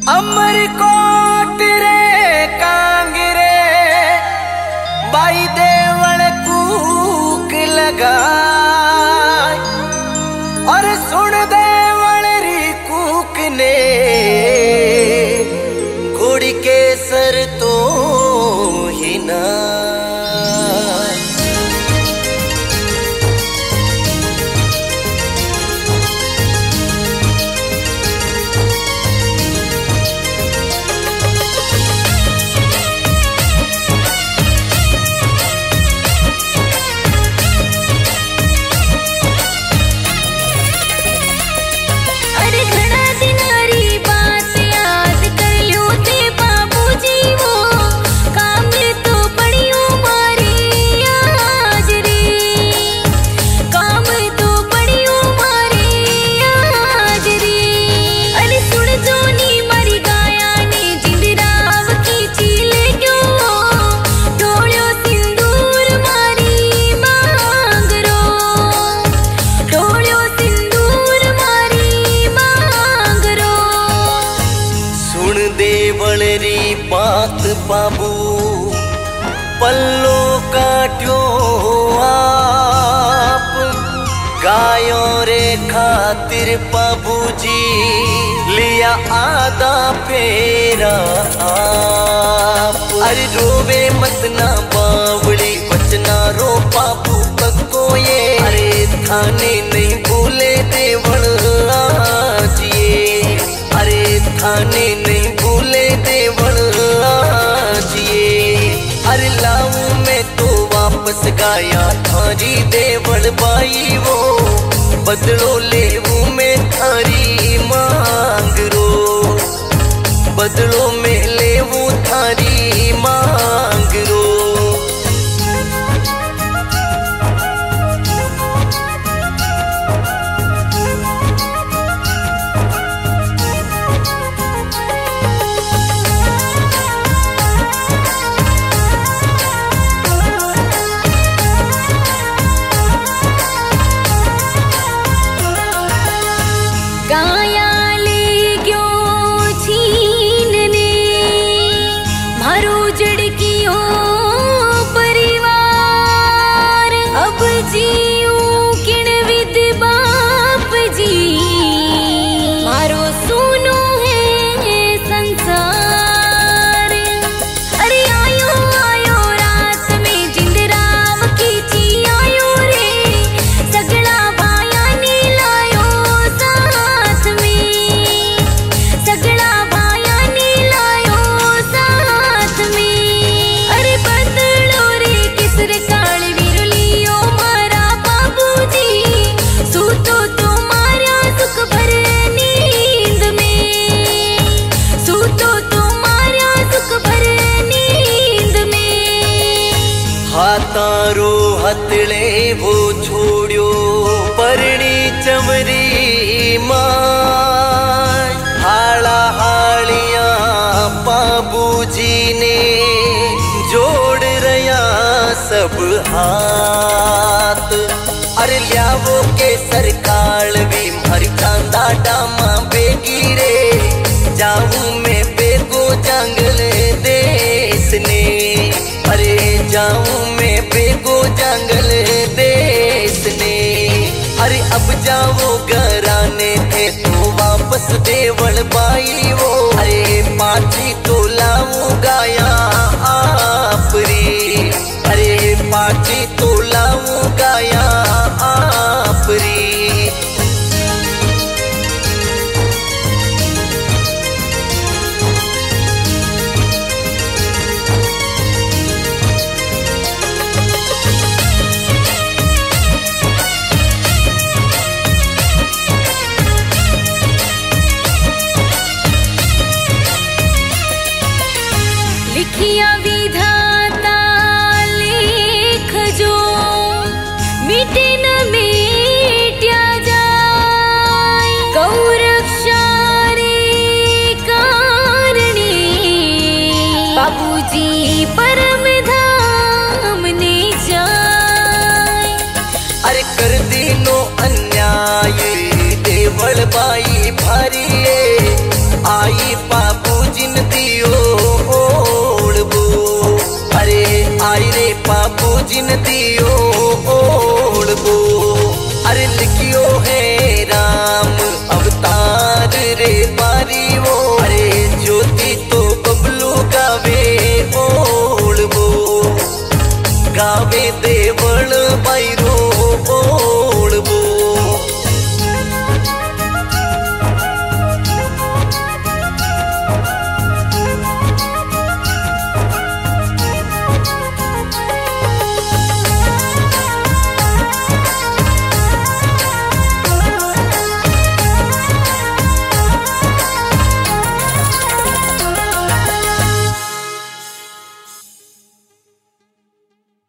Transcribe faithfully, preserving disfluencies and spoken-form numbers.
अमरकोट रे कांगरे बाई देवल कूक लगा और सुन देवल री कूक ने घोड़ी के सर तो ही ना बात बाबू पल्लो काट्यो आप गायों रे खातिर बाबूजी लिया आधा फेरा आप। अरे रोवे मत ना बावड़ी बचना रो बाबू पक्को ये अरे थाने नहीं भूले देवल आज ये अरे थाने नहीं भूले देवल आज ये। अरे लाऊं मैं तो वापस गाया थारी देवल बाई वो बदलो लेवूं मैं थारी मांग रो बदलो में लेवूं थारी मांग रो। तारो हथले वो छोड़ियो परणी चमरी मां हाड़ा हाड़िया बाबूजी ने जोड़ रया सब हाथ। अरे लियावो के सरकार भी मर चांदा डामा बेगी रे जाऊं मैं बेगो जंगल देश ने अरे जाऊं मैं बेगो जंगल देश ने। अरे अब जाओ घराने थे तो वापस देवल बाई वो अरे पाची तो लाऊं गाया आपरी अरे पाची तो लाऊं गाया आपरी। लिखिया विधाता लेख जो मिटे न मिट्या जाय गौरक्षा रे कारणे बाबूजी परम धाम ने जाय। अरे कर दीनो अन्याय देवल बाई भारी आई पाप जिन दियो ओढ़बो। अरे लिखियो है